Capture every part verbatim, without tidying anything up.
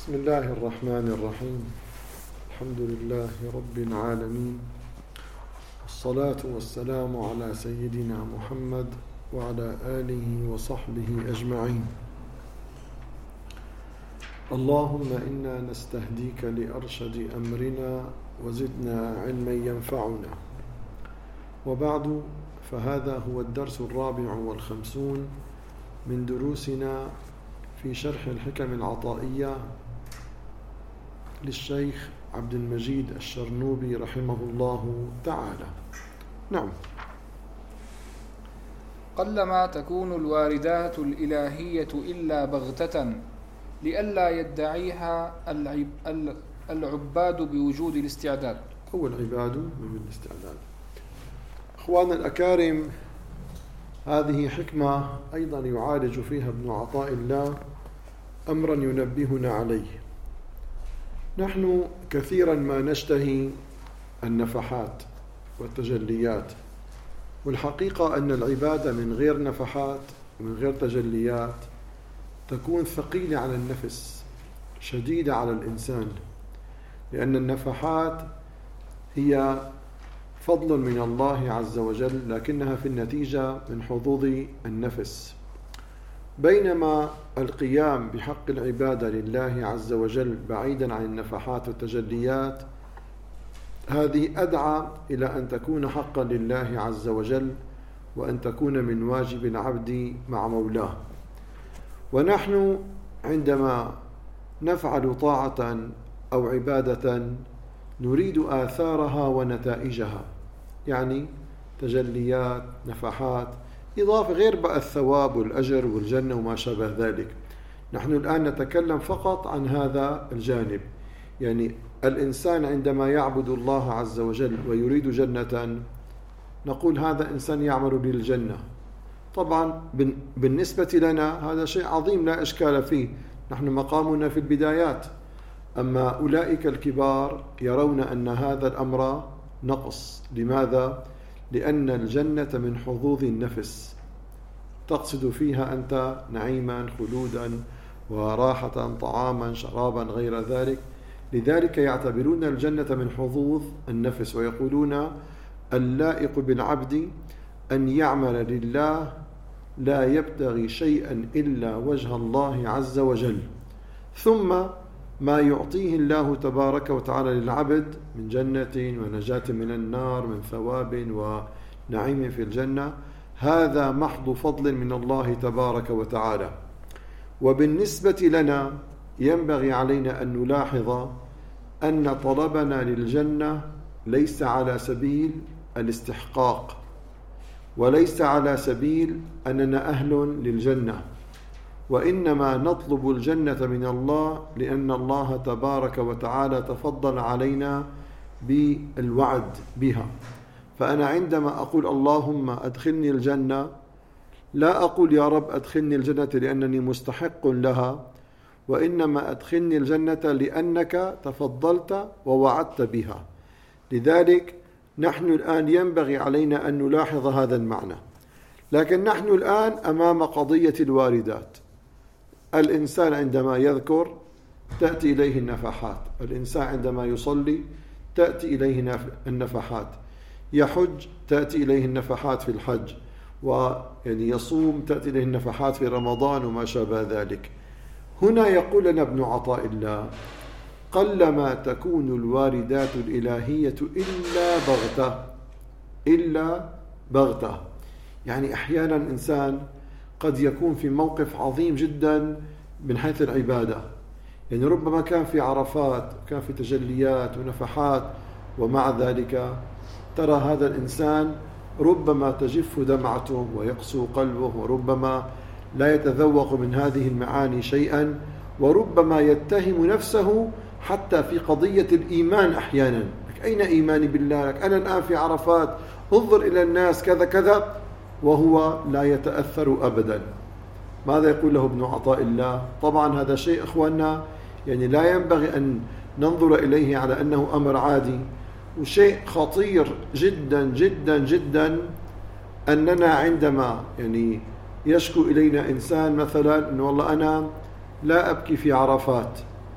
بسم الله الرحمن الرحيم. الحمد لله رب العالمين، الصلاة والسلام على سيدنا محمد وعلى آله وصحبه أجمعين. اللهم إنا نستهديك لأرشد أمرنا وزدنا علما ينفعنا. وبعد، فهذا هو الدرس الرابع والخمسون من دروسنا في شرح الحكم العطائية للشيخ عبد المجيد الشرنوبي رحمه الله تعالى. نعم. قلما تكون الواردات الإلهية إلا بغتة لئلا يدعيها العباد بوجود الاستعداد أو العباد بوجود الاستعداد. أخواننا الأكارم، هذه حكمة أيضا يعالج فيها ابن عطاء الله أمرا ينبهنا عليه. نحن كثيرا ما نشتهي النفحات والتجليات، والحقيقة أن العبادة من غير نفحات ومن غير تجليات تكون ثقيلة على النفس، شديدة على الإنسان، لأن النفحات هي فضل من الله عز وجل، لكنها في النتيجة من حظوظ النفس، بينما القيام بحق العبادة لله عز وجل بعيدا عن النفحات والتجليات هذه أدعى إلى أن تكون حقا لله عز وجل، وأن تكون من واجب العبد مع مولاه. ونحن عندما نفعل طاعة أو عبادة نريد آثارها ونتائجها، يعني تجليات، نفحات، إضافة غير بقى الثواب والأجر والجنة وما شابه ذلك. نحن الآن نتكلم فقط عن هذا الجانب، يعني الإنسان عندما يعبد الله عز وجل ويريد جنة نقول هذا إنسان يعمل للجنة. طبعا بالنسبة لنا هذا شيء عظيم لا إشكال فيه، نحن مقامنا في البدايات. أما أولئك الكبار يرون أن هذا الأمر نقص. لماذا؟ لأن الجنة من حظوظ النفس، تقصد فيها أنت نعيما خلودا وراحة، طعاما شرابا غير ذلك. لذلك يعتبرون الجنة من حظوظ النفس، ويقولون اللائق بالعبد أن يعمل لله لا يبتغي شيئا إلا وجه الله عز وجل، ثم ما يعطيه الله تبارك وتعالى للعبد من جنة ونجاة من النار، من ثواب ونعيم في الجنة، هذا محض فضل من الله تبارك وتعالى. وبالنسبة لنا ينبغي علينا أن نلاحظ أن طلبنا للجنة ليس على سبيل الاستحقاق، وليس على سبيل أننا أهل للجنة، وإنما نطلب الجنة من الله لأن الله تبارك وتعالى تفضل علينا بالوعد بها. فأنا عندما أقول اللهم أدخلني الجنة لا أقول يا رب أدخلني الجنة لأنني مستحق لها، وإنما أدخلني الجنة لأنك تفضلت ووعدت بها. لذلك نحن الآن ينبغي علينا أن نلاحظ هذا المعنى. لكن نحن الآن أمام قضية الواردات. الإنسان عندما يذكر تأتي إليه النفحات، الإنسان عندما يصلي تأتي إليه النفحات، يحج تأتي إليه النفحات في الحج، ويعني يصوم تأتي إليه النفحات في رمضان وما شابه ذلك. هنا يقول لنا ابن عطاء الله قلما تكون الواردات الإلهية إلا بغتة إلا بغتة، يعني أحيانا إنسان قد يكون في موقف عظيم جدا من حيث العبادة، يعني ربما كان في عرفات، كان في تجليات ونفحات، ومع ذلك ترى هذا الإنسان ربما تجف دمعته ويقسو قلبه، وربما لا يتذوق من هذه المعاني شيئا، وربما يتهم نفسه حتى في قضية الإيمان. أحيانا لك أين إيماني بالله؟ لك أنا الآن في عرفات، انظر إلى الناس كذا كذا، وهو لا يتأثر أبدا. ماذا يقول له ابن عطاء الله؟ طبعا هذا شيء أخواننا يعني لا ينبغي أن ننظر إليه على أنه أمر عادي، وشيء خطير جدا جدا جدا أننا عندما يعني يشكو إلينا إنسان مثلا أنه والله أنا لا أبكي في عرفات،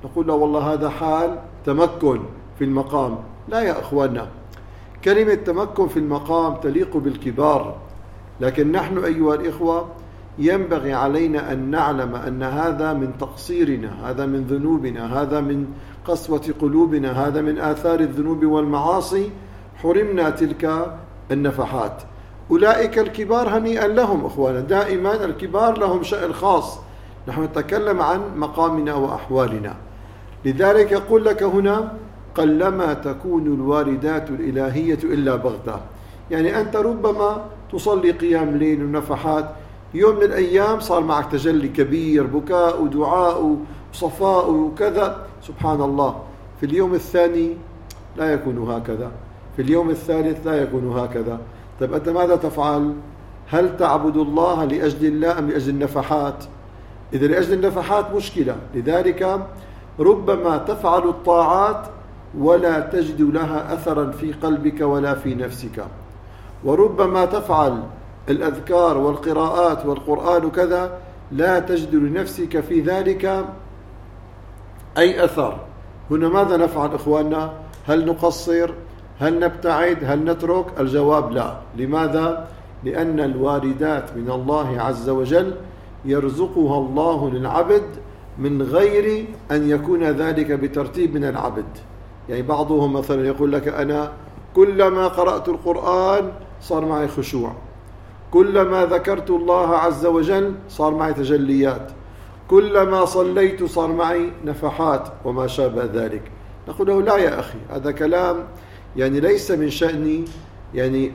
نقول له والله هذا حال تمكن في المقام. لا يا أخواننا، كلمة تمكن في المقام تليق بالكبار، لكن نحن أيها الإخوة ينبغي علينا أن نعلم أن هذا من تقصيرنا، هذا من ذنوبنا، هذا من قسوة قلوبنا، هذا من آثار الذنوب والمعاصي، حرمنا تلك النفحات. أولئك الكبار هنيئا لهم أخوانا، دائما الكبار لهم شأن خاص، نحن نتكلم عن مقامنا وأحوالنا. لذلك يقول لك هنا قلما تكون الواردات الإلهية إلا بغتة، يعني أنت ربما تصلي قيام ليل ونفحات، يوم من الأيام صار معك تجلي كبير، بكاء ودعاء وصفاء وكذا، سبحان الله. في اليوم الثاني لا يكون هكذا، في اليوم الثالث لا يكون هكذا. طيب أنت ماذا تفعل؟ هل تعبد الله لأجل الله أم لأجل النفحات؟ إذا لأجل النفحات مشكلة. لذلك ربما تفعل الطاعات ولا تجد لها أثرا في قلبك ولا في نفسك، وربما تفعل الأذكار والقراءات والقرآن وكذا لا تجد لنفسك في ذلك أي أثر. هنا ماذا نفعل إخواننا؟ هل نقصر؟ هل نبتعد؟ هل نترك؟ الجواب لا. لماذا؟ لأن الواردات من الله عز وجل يرزقها الله للعبد من غير أن يكون ذلك بترتيب من العبد. يعني بعضهم مثلا يقول لك أنا كلما قرأت القرآن صار معي خشوع، كلما ذكرت الله عز وجل صار معي تجليات، كلما صليت صار معي نفحات وما شابه ذلك. نقول له لا يا أخي، هذا كلام يعني ليس من شأن يعني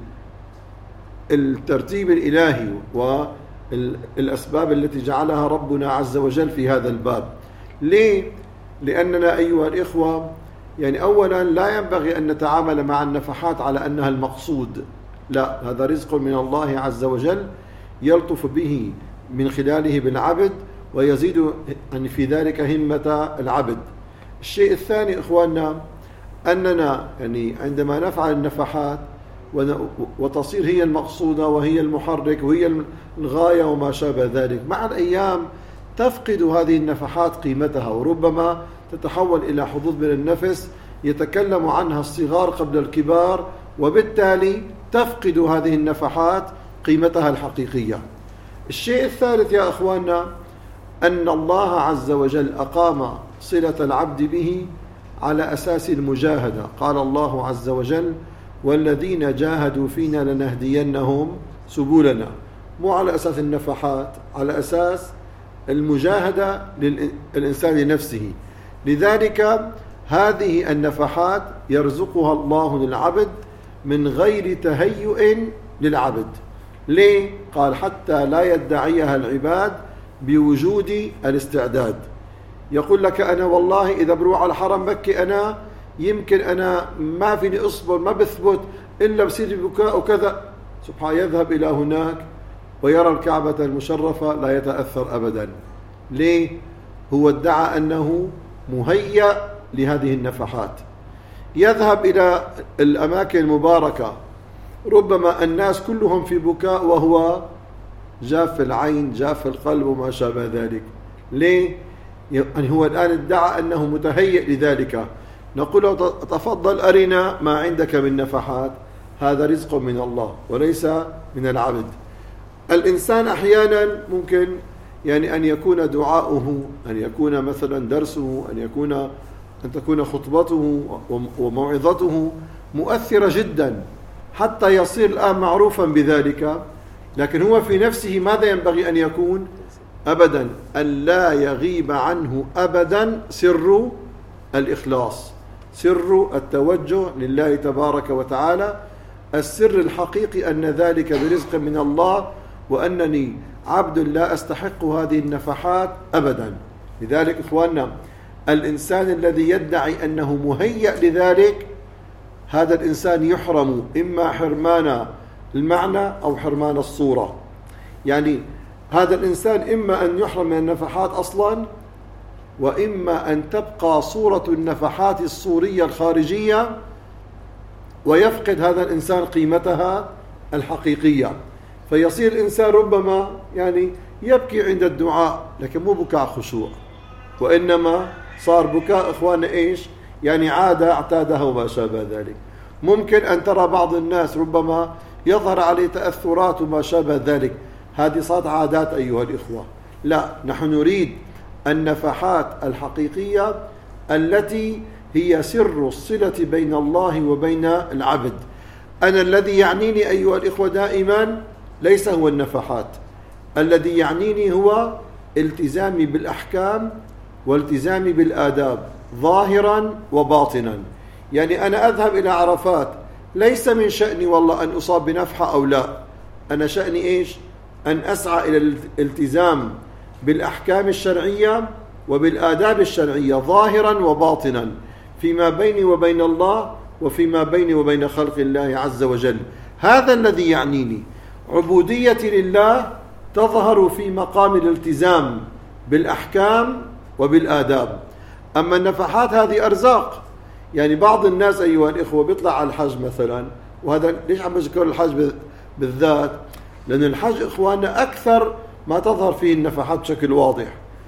الترتيب الإلهي والأسباب التي جعلها ربنا عز وجل في هذا الباب. ليه؟ لأننا أيها الإخوة يعني أولا لا ينبغي أن نتعامل مع النفحات على أنها المقصود، لا، هذا رزق من الله عز وجل يلطف به من خلاله بالعبد ويزيد في ذلك همة العبد. الشيء الثاني إخواننا أننا يعني عندما نفعل النفحات وتصير هي المقصودة وهي المحرك وهي الغاية وما شابه ذلك، مع الأيام تفقد هذه النفحات قيمتها، وربما تتحول إلى حظوظ من النفس يتكلم عنها الصغار قبل الكبار، وبالتالي تفقد هذه النفحات قيمتها الحقيقية. الشيء الثالث يا أخواننا أن الله عز وجل أقام صلة العبد به على أساس المجاهدة. قال الله عز وجل والذين جاهدوا فينا لنهدينهم سبلنا، مو على أساس النفحات، على أساس المجاهدة للإنسان لنفسه. لذلك هذه النفحات يرزقها الله للعبد من غير تهيؤ للعبد. ليه؟ قال حتى لا يدعيها العباد بوجود الاستعداد. يقول لك أنا والله إذا بروح على حرم مكة أنا يمكن أنا ما فيني أصبر، ما بثبت إلا بصير بكاء وكذا. سبحان، يذهب إلى هناك ويرى الكعبة المشرفة لا يتأثر أبدا. ليه؟ هو ادعى أنه مهيأ لهذه النفحات. يذهب إلى الأماكن المباركة، ربما الناس كلهم في بكاء وهو جاف العين جاف القلب وما شابه ذلك. ليه؟ يعني هو الآن ادعى أنه متهيئ لذلك. نقول له تفضل أرنا ما عندك من نفحات، هذا رزق من الله وليس من العبد. الإنسان أحيانا ممكن يعني أن يكون دعاؤه، أن يكون مثلا درسه، أن يكون أن تكون خطبته وموعظته مؤثرة جدا حتى يصير الآن معروفا بذلك، لكن هو في نفسه ماذا ينبغي أن يكون؟ أبدا أن لا يغيب عنه أبدا سر الإخلاص، سر التوجه لله تبارك وتعالى، السر الحقيقي أن ذلك برزق من الله، وأنني عبد لا أستحق هذه النفحات أبدا. لذلك إخواننا الإنسان الذي يدعي أنه مهيأ لذلك، هذا الإنسان يحرم إما حرمان المعنى أو حرمان الصورة. يعني هذا الإنسان إما أن يحرم من النفحات أصلا، وإما أن تبقى صورة النفحات الصورية الخارجية ويفقد هذا الإنسان قيمتها الحقيقية، فيصير الإنسان ربما يعني يبكي عند الدعاء لكن مو بكاء خشوع، وإنما صار بكاء إخواننا إيش؟ يعني عادة اعتادها وما شابه ذلك. ممكن أن ترى بعض الناس ربما يظهر عليه تأثرات وما شابه ذلك، هذه صارت عادات أيها الإخوة. لا، نحن نريد النفحات الحقيقية التي هي سر الصلة بين الله وبين العبد. أنا الذي يعنيني أيها الإخوة دائما ليس هو النفحات، الذي يعنيني هو التزامي بالأحكام والتزامي بالآداب ظاهرا وباطنا. يعني أنا أذهب إلى عرفات ليس من شأني والله أن أصاب بنفحة أو لا، أنا شأني إيش؟ أن أسعى إلى الالتزام بالأحكام الشرعية وبالآداب الشرعية ظاهرا وباطنا فيما بيني وبين الله وفيما بيني وبين خلق الله عز وجل. هذا الذي يعنيني. عبوديتي لله تظهر في مقام الالتزام بالأحكام وبالآداب. أما النفحات هذه أرزاق. يعني بعض الناس أيها الإخوة بيطلع على الحج مثلا، وهذا ليش عم بذكر الحج بالذات؟ لأن الحج إخواننا أكثر ما تظهر فيه النفحات بشكل واضح.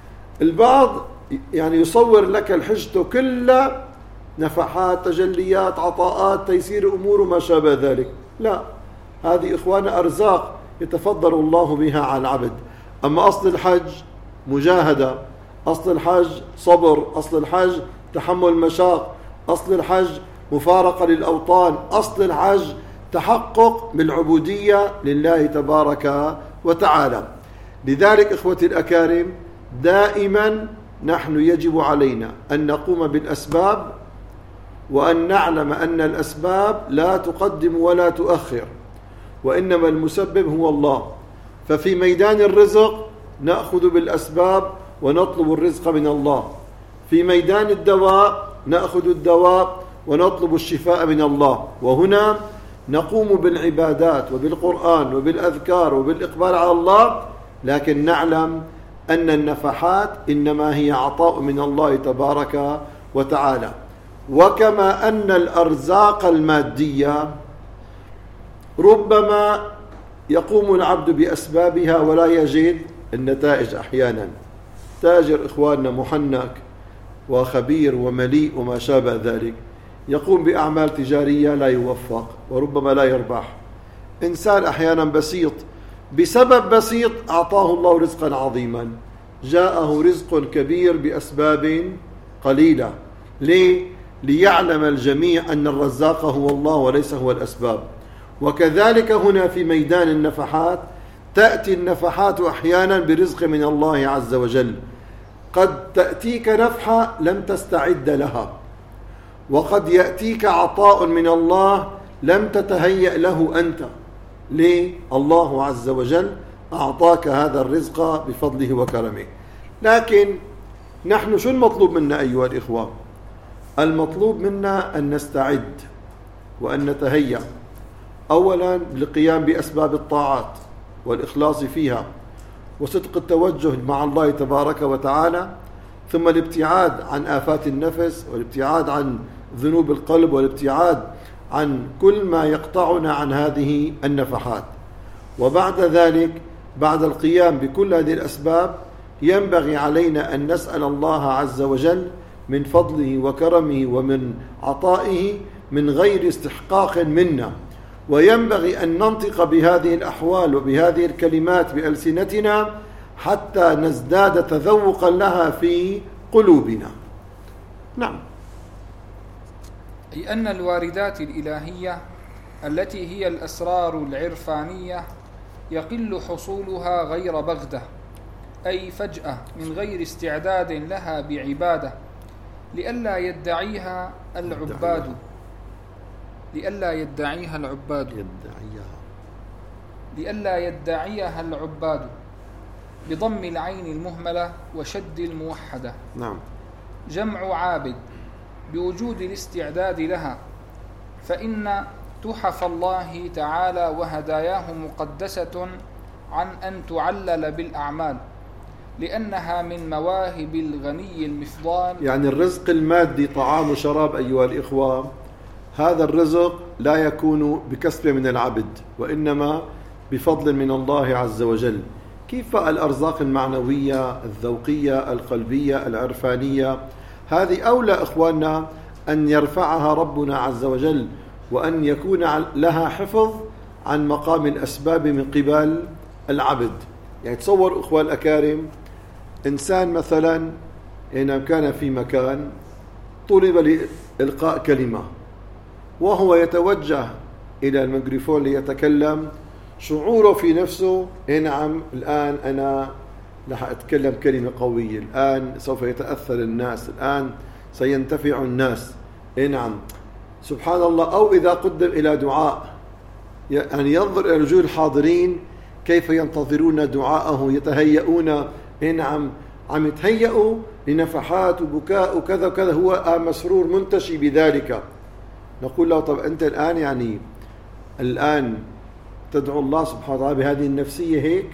البعض يعني يصور لك الحجة كلها نفحات، تجليات، عطاءات، تيسير أمور وما شابه ذلك. لا، هذه إخواننا أرزاق يتفضل الله بها على العبد. أما أصل الحج مجاهدة، أصل الحج صبر، أصل الحج تحمل مشاق، أصل الحج مفارقة للأوطان، أصل الحج تحقق بالعبودية لله تبارك وتعالى. لذلك إخوتي الأكارم دائما نحن يجب علينا أن نقوم بالأسباب، وأن نعلم أن الأسباب لا تقدم ولا تؤخر، وإنما المسبب هو الله. ففي ميدان الرزق نأخذ بالأسباب ونطلب الرزق من الله، في ميدان الدواء نأخذ الدواء ونطلب الشفاء من الله، وهنا نقوم بالعبادات وبالقرآن وبالأذكار وبالإقبال على الله، لكن نعلم أن النفحات إنما هي عطاء من الله تبارك وتعالى. وكما أن الأرزاق المادية ربما يقوم العبد بأسبابها ولا يجد النتائج أحيانا. تاجر إخواننا محنك وخبير ومليء وما شابه ذلك يقوم بأعمال تجارية لا يوفق وربما لا يربح. إنسان أحيانا بسيط بسبب بسيط أعطاه الله رزقا عظيما، جاءه رزق كبير بأسباب قليلة. ليه؟ ليعلم الجميع أن الرزاق هو الله وليس هو الأسباب. وكذلك هنا في ميدان النفحات تأتي النفحات أحيانا برزق من الله عز وجل. قد تأتيك نفحة لم تستعد لها، وقد يأتيك عطاء من الله لم تتهيأ له أنت. ليه؟ الله عز وجل أعطاك هذا الرزق بفضله وكرمه. لكن نحن شو المطلوب منا أيها الإخوة؟ المطلوب منا أن نستعد وأن نتهيأ أولا للقيام بأسباب الطاعات والإخلاص فيها وصدق التوجه مع الله تبارك وتعالى، ثم الابتعاد عن آفات النفس والابتعاد عن ذنوب القلب والابتعاد عن كل ما يقطعنا عن هذه النفحات. وبعد ذلك بعد القيام بكل هذه الأسباب ينبغي علينا أن نسأل الله عز وجل من فضله وكرمه ومن عطائه من غير استحقاق منا، وينبغي أن ننطق بهذه الأحوال وبهذه الكلمات بألسنتنا حتى نزداد تذوقا لها في قلوبنا. نعم. أي أن الواردات الإلهية التي هي الأسرار العرفانية يقل حصولها غير بغتة، أي فجأة من غير استعداد لها بعبادة، لئلا يدعيها العباد لئلا يدعيها العباد يدعيها لئلا يدعيها العباد بضم العين المهملة وشد الموحدة. نعم. جمع عابد بوجود الاستعداد لها، فإن تحف الله تعالى وهداياه مقدسة عن أن تعلل بالأعمال، لأنها من مواهب الغني المفضال. يعني الرزق المادي طعام وشراب أيها الإخوة، هذا الرزق لا يكون بكسب من العبد وإنما بفضل من الله عز وجل. كيف الأرزاق المعنوية الذوقية القلبية العرفانية؟ هذه أولى إخواننا أن يرفعها ربنا عز وجل، وأن يكون لها حفظ عن مقام الأسباب من قبل العبد. يعني تصور إخوان الأكارم، إنسان مثلا إن كان في مكان طلب لإلقاء كلمة وهو يتوجه إلى الميكروفون ليتكلم، شعوره في نفسه نعم الآن أنا رح أتكلم كلمة قوية، الآن سوف يتأثر الناس، الآن سينتفع الناس، نعم سبحان الله. أو إذا قدم إلى دعاء، يعني ينظر إلى وجوه الحاضرين كيف ينتظرون دعاءه، يتهيئون، نعم عم يتهيئوا لنفحات وبكاء وكذا وكذا، هو مسرور منتشي بذلك. نقول له طب أنت الآن يعني الآن تدعو الله سبحانه وتعالى بهذه النفسية هيك؟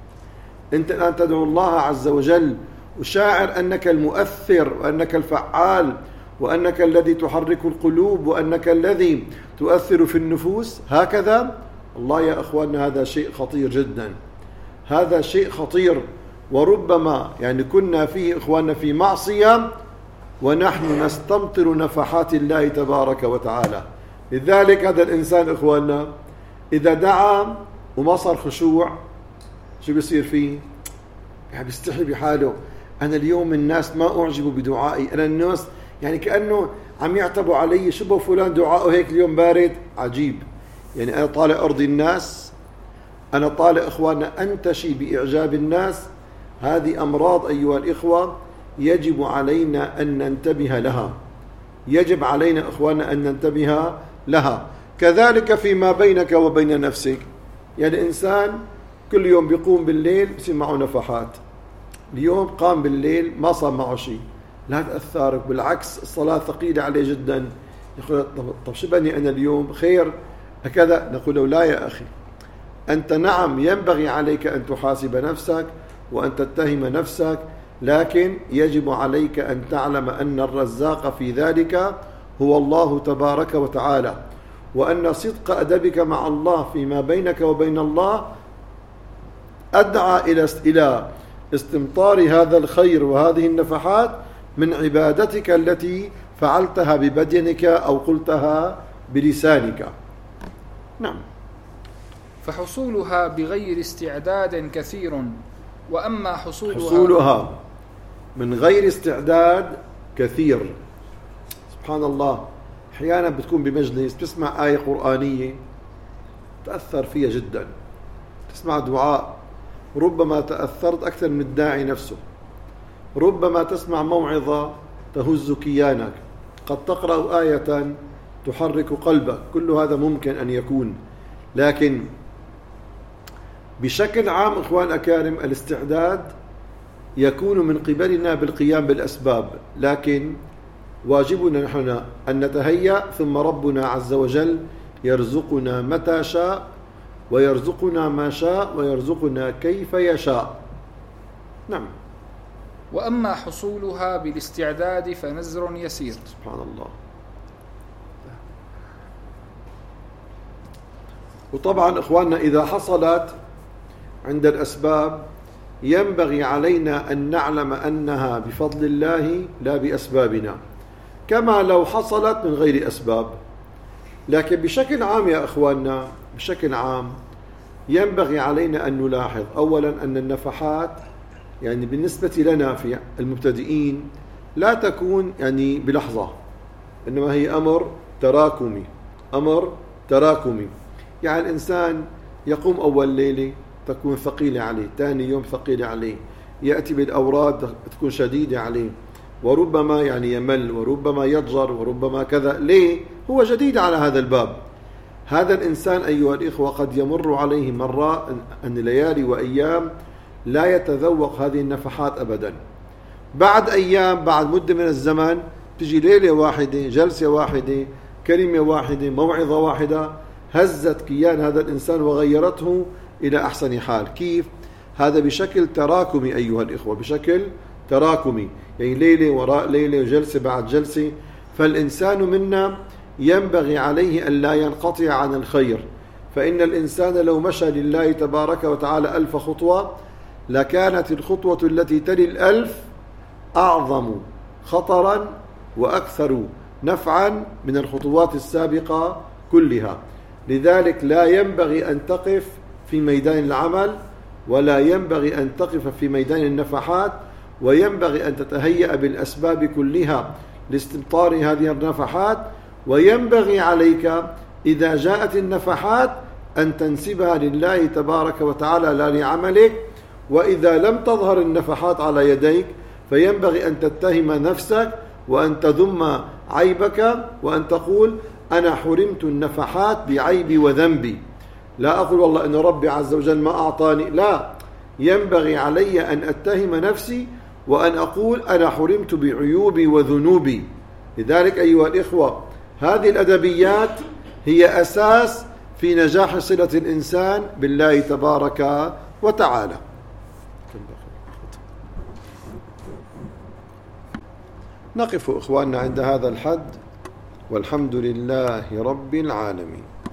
أنت الآن تدعو الله عز وجل وشاعر أنك المؤثر وأنك الفعال وأنك الذي تحرك القلوب وأنك الذي تؤثر في النفوس هكذا؟ الله يا أخواننا هذا شيء خطير جدا، هذا شيء خطير. وربما يعني كنا فيه إخواننا في معصية ونحن نستمطر نفحات الله تبارك وتعالى. لذلك هذا الإنسان إخواننا إذا دعا وما صار خشوع شو بيصير فيه؟ يعني بيستحي بحاله، أنا اليوم الناس ما أعجبوا بدعائي، أنا الناس يعني كأنه عم يعتبوا علي، شبه فلان دعائه هيك اليوم بارد عجيب. يعني أنا طالع أرضي الناس، أنا طالع إخواننا أنتشي بإعجاب الناس. هذه أمراض أيها الإخوة يجب علينا أن ننتبه لها، يجب علينا إخواننا أن ننتبه لها. كذلك فيما بينك وبين نفسك، يعني إنسان كل يوم بيقوم بالليل بصير معه نفحات، اليوم قام بالليل ما صار معه شيء، لا تأثرك، بالعكس الصلاة ثقيلة عليه جدا. يقول طب شو بني أنا اليوم خير هكذا؟ نقول له لا يا أخي، أنت نعم ينبغي عليك أن تحاسب نفسك وأن تتهم نفسك، لكن يجب عليك أن تعلم أن الرزاق في ذلك هو الله تبارك وتعالى، وأن صدق أدبك مع الله فيما بينك وبين الله أدعى إلى استمطار هذا الخير وهذه النفحات من عبادتك التي فعلتها ببدنك أو قلتها بلسانك. نعم. فحصولها بغير استعداد كثير، وأما حصولها حصولها من غير استعداد كثير. سبحان الله، أحيانا بتكون بمجلس تسمع آية قرآنية تأثر فيها جدا، تسمع دعاء ربما تأثرت أكثر من الداعي نفسه، ربما تسمع موعظة تهز كيانك، قد تقرأ آية تحرك قلبك، كل هذا ممكن أن يكون. لكن بشكل عام إخوان أكارم الاستعداد يكون من قبلنا بالقيام بالأسباب، لكن واجبنا نحن أن نتهيأ، ثم ربنا عز وجل يرزقنا متى شاء ويرزقنا ما شاء ويرزقنا كيف يشاء. نعم. وأما حصولها بالاستعداد فنزر يسير. سبحان الله. وطبعا إخواننا إذا حصلت عند الأسباب ينبغي علينا أن نعلم أنها بفضل الله لا بأسبابنا، كما لو حصلت من غير أسباب. لكن بشكل عام يا إخواننا، بشكل عام ينبغي علينا أن نلاحظ أولا أن النفحات يعني بالنسبة لنا في المبتدئين لا تكون يعني بلحظة، إنما هي أمر تراكمي، أمر تراكمي. يعني الإنسان يقوم أول ليلة تكون ثقيلة عليه، ثاني يوم ثقيلة عليه، يأتي بالأوراد تكون شديدة عليه، وربما يعني يمل، وربما يضجر، وربما كذا. ليه؟ هو جديد على هذا الباب. هذا الإنسان أيها الإخوة قد يمر عليه مرات أن ليالي وأيام لا يتذوق هذه النفحات أبدا. بعد أيام، بعد مدة من الزمن تجي ليلة واحدة، جلسة واحدة، كلمة واحدة، موعظة واحدة هزت كيان هذا الإنسان وغيرته إلى أحسن حال. كيف؟ هذا بشكل تراكمي أيها الإخوة، بشكل تراكمي، يعني ليلة وراء ليلة وجلسة بعد جلسة. فالإنسان منا ينبغي عليه أن لا ينقطع عن الخير، فإن الإنسان لو مشى لله تبارك وتعالى ألف خطوة لكانت الخطوة التي تلي الألف أعظم خطرا وأكثر نفعا من الخطوات السابقة كلها. لذلك لا ينبغي أن تقف في ميدان العمل، ولا ينبغي أن تقف في ميدان النفحات، وينبغي أن تتهيأ بالأسباب كلها لاستمطار هذه النفحات. وينبغي عليك إذا جاءت النفحات أن تنسبها لله تبارك وتعالى لا لعملك. وإذا لم تظهر النفحات على يديك فينبغي أن تتهم نفسك وأن تذم عيبك وأن تقول أنا حرمت النفحات بعيبي وذنبي. لا أقول والله أن ربي عز وجل ما أعطاني، لا، ينبغي علي أن أتهم نفسي وأن أقول أنا حرمت بعيوبي وذنوبي. لذلك أيها الإخوة، هذه الأدبيات هي أساس في نجاح صلة الإنسان بالله تبارك وتعالى. نقف إخواننا عند هذا الحد، والحمد لله رب العالمين.